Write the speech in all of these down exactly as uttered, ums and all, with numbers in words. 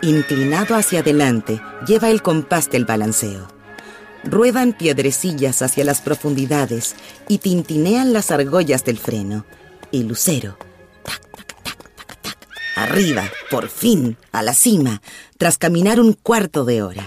Inclinado hacia adelante, lleva el compás del balanceo. Ruedan piedrecillas hacia las profundidades y tintinean las argollas del freno. Y Lucero, tac, tac, tac, tac, tac, arriba, por fin, a la cima, tras caminar un cuarto de hora.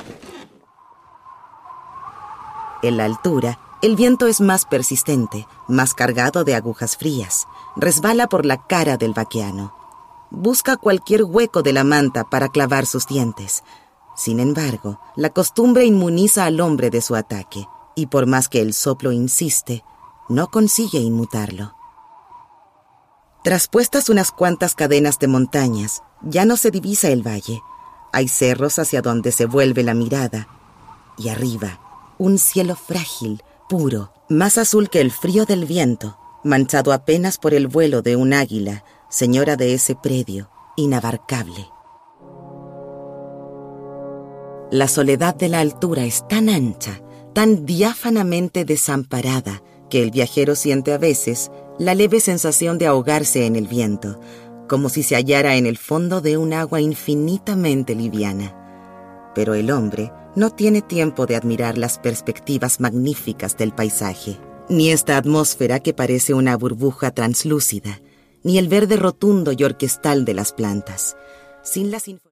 En la altura, el viento es más persistente, más cargado de agujas frías. Resbala por la cara del vaqueano. Busca cualquier hueco de la manta para clavar sus dientes. Sin embargo, la costumbre inmuniza al hombre de su ataque, y por más que el soplo insiste, no consigue inmutarlo. Tras puestas unas cuantas cadenas de montañas, ya no se divisa el valle. Hay cerros hacia donde se vuelve la mirada. Y arriba, un cielo frágil, puro, más azul que el frío del viento, manchado apenas por el vuelo de un águila, señora de ese predio, inabarcable. La soledad de la altura es tan ancha, tan diáfanamente desamparada, que el viajero siente a veces la leve sensación de ahogarse en el viento, como si se hallara en el fondo de un agua infinitamente liviana. Pero el hombre no tiene tiempo de admirar las perspectivas magníficas del paisaje, ni esta atmósfera que parece una burbuja translúcida, ni el verde rotundo y orquestal de las plantas. Sin las